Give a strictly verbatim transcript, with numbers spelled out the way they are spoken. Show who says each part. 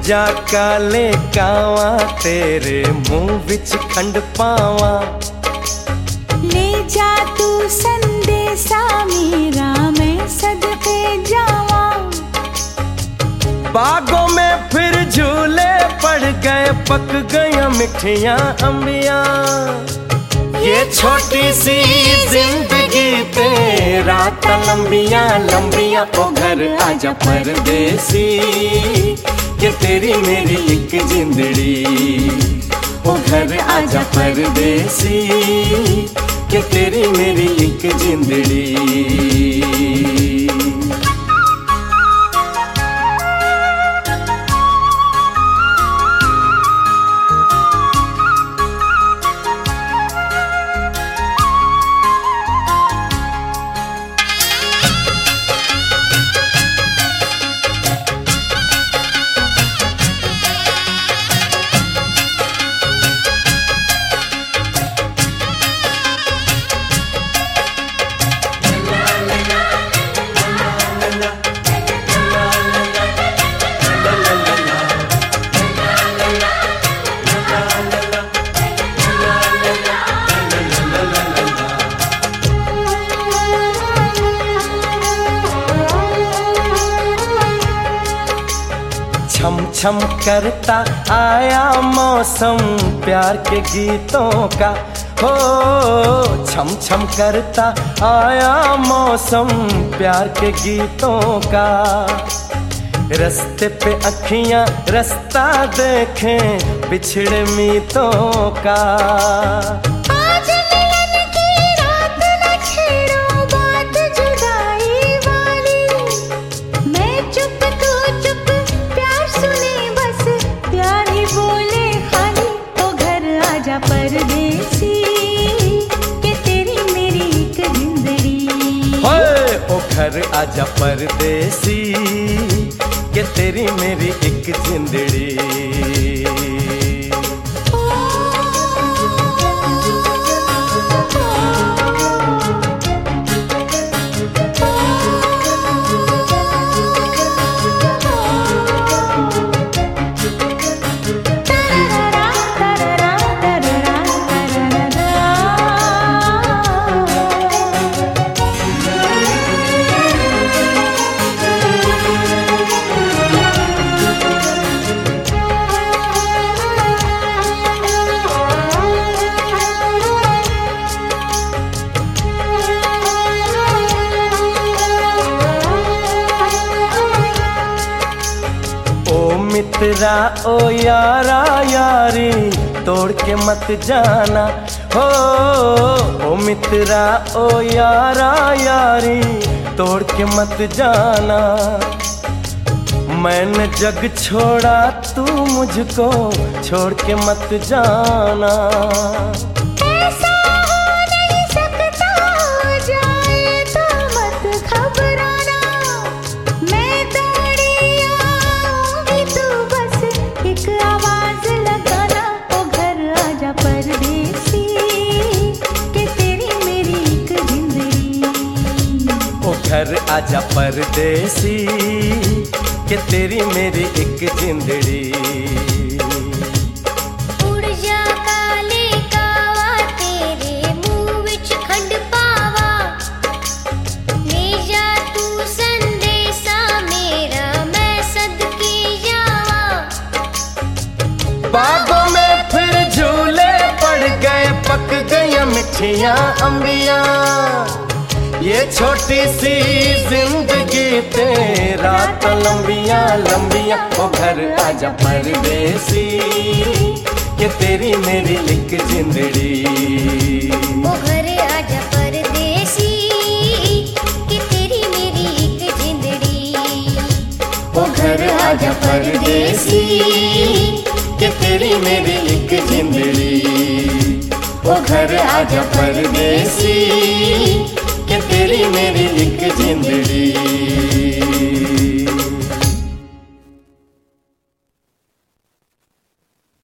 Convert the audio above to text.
Speaker 1: जा काले कावा तेरे मुंह विच खंड पावा।
Speaker 2: ले जा तू संदेशा मेरा मैं सदके जावा।
Speaker 1: बागों में फिर झूले पड़ गए पक गया मिठियां अंबियां। ये छोटी सी जिंदगी तेरा लंबियां लंबियां। ओ घर आजा परदेसी कि तेरी मेरी एक जिंदड़ी। ओ घर आजा परदेसी कि तेरी मेरी एक जिंदड़ी। छम छम करता आया मौसम प्यार के गीतों का। हो छम छम करता आया मौसम प्यार के गीतों का। रस्ते पे अखियां रास्ता देखें बिछड़े मीतों का।
Speaker 2: परदेसी कि तेरी मेरी एक जिंदड़ी।
Speaker 1: ओ घर आजा परदेसी कि तेरी मेरी एक जिंदड़ी। मित्रा ओ यारा यारी तोड़ के मत जाना। हो ओ मित्रा ओ यारा यारी तोड़ के मत जाना। मैंने जग छोड़ा तू मुझको छोड़ के मत जाना।
Speaker 2: ऐसा हो नहीं सकता, जाए तो मत घबराना। मैं दौड़ी आऊंगी तू बस एक आवाज लगाना। ओ घर आजा परदेसी कि तेरी मेरी एक जिंदड़ी।
Speaker 1: ओ घर आजा परदेसी कि तेरी मेरी एक जिंदड़ी।
Speaker 2: उड़ जा काले कावा तेरे मुंह विच खंड पावा। ले जा तू संदेशा मेरा मैं सदके जावा।
Speaker 1: बागों में फिर झूले पड़ गए पक गई मिठियां अंबियां। ये छोटी सी जिंदगी तेरा तो लंबियां लंबियां। ओ घर आजा परदेसी कि तेरी मेरी एक जिंदड़ी।
Speaker 2: ओ घर आजा परदेसी कि तेरी मेरी एक जिंदड़ी।
Speaker 1: ओ घर आजा परदेसी कि तेरी मेरी एक जिंदड़ी। ओ घर आजा परदेसी कि तेरी मेरी एक जिंदड़ी।